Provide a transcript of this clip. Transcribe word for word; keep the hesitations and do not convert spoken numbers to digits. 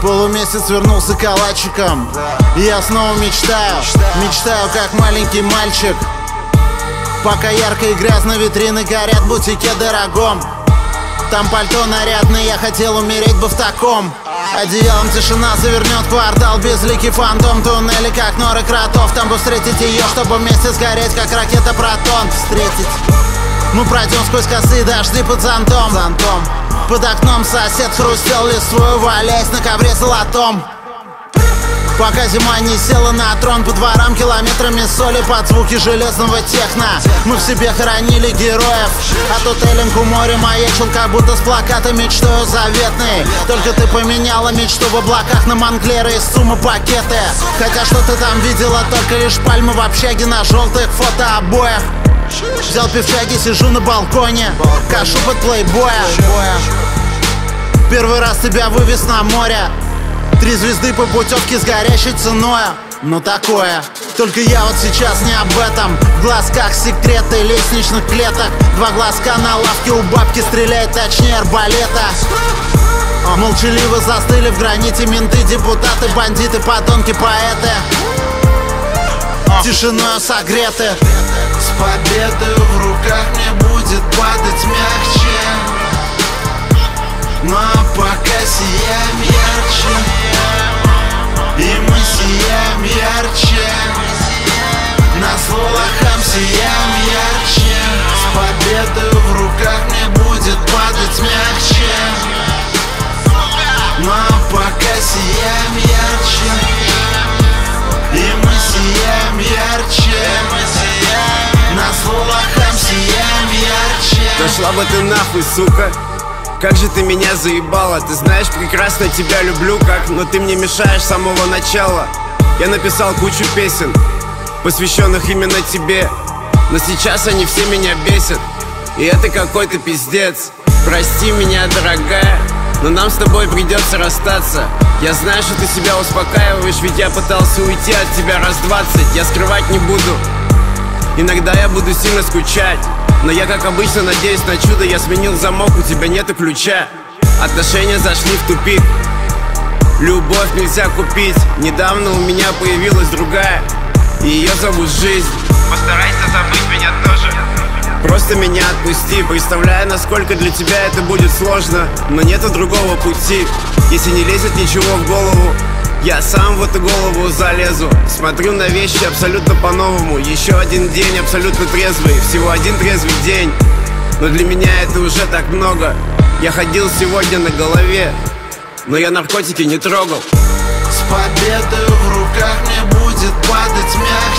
Полумесяц вернулся калачиком, и я снова мечтаю, мечтаю как маленький мальчик. Пока ярко и грязно витрины горят в бутике дорогом. Там пальто нарядное, я хотел умереть бы в таком. Одеялом тишина завернет квартал, безликий фантом. Туннели, как норы кротов. Там бы встретить ее, чтобы вместе сгореть, как ракета Протон. Встретить. Мы пройдем сквозь косые дожди под зонтом. зонтом Под окном сосед хрустел листвою, валяясь на ковре золотом. Пока зима не села на трон, по дворам километрами соли под звуки железного техно. Мы в себе хоронили героев, а тут Эллинг у моря маячил, как будто с плаката мечтою заветной. Только ты поменяла мечту в облаках на Монклеры и суммы пакеты. Хотя что ты там видела, только лишь пальмы в общаге на желтых фотообоях. Взял пивчаги, сижу на балконе, кашу под плейбоя. Первый раз тебя вывез на море. Три звезды по путевке с горящей ценой. Ну такое. Только я вот сейчас не об этом. В глазках секреты лестничных клеток. Два глазка на лавке у бабки, стреляет точнее арбалета. Молчаливо застыли в граните менты, депутаты, бандиты, подонки, поэты. Тишиною согреты. С победой в руках мне будет падать мягче. Но пока сияем ярче, и мы сияем ярче. На слухам сияем ярче. С победой в руках мне будет падать мягче. Но пока сияем ярче, и мы сияем ярче. На слухам сияем ярче. Дошла бы ты нахуй, сука. Как же ты меня заебала. Ты знаешь, прекрасно тебя люблю как, но ты мне мешаешь с самого начала. Я написал кучу песен, посвященных именно тебе, но сейчас они все меня бесят, и это какой-то пиздец. Прости меня, дорогая, но нам с тобой придется расстаться. Я знаю, что ты себя успокаиваешь, ведь я пытался уйти от тебя раз двадцать. Я скрывать не буду, иногда я буду сильно скучать, но я, как обычно, надеюсь на чудо. Я сменил замок, у тебя нету ключа. Отношения зашли в тупик, любовь нельзя купить. Недавно у меня появилась другая, и ее зовут жизнь. Постарайся забыть меня тоже, просто меня отпусти. Представляю, насколько для тебя это будет сложно, но нету другого пути. Если не лезет ничего в голову, я сам в эту голову залезу. Смотрю на вещи абсолютно по-новому. Еще один день абсолютно трезвый, всего один трезвый день, но для меня это уже так много. Я ходил сегодня на голове, но я наркотики не трогал. С победой в руках мне будет падать мягче.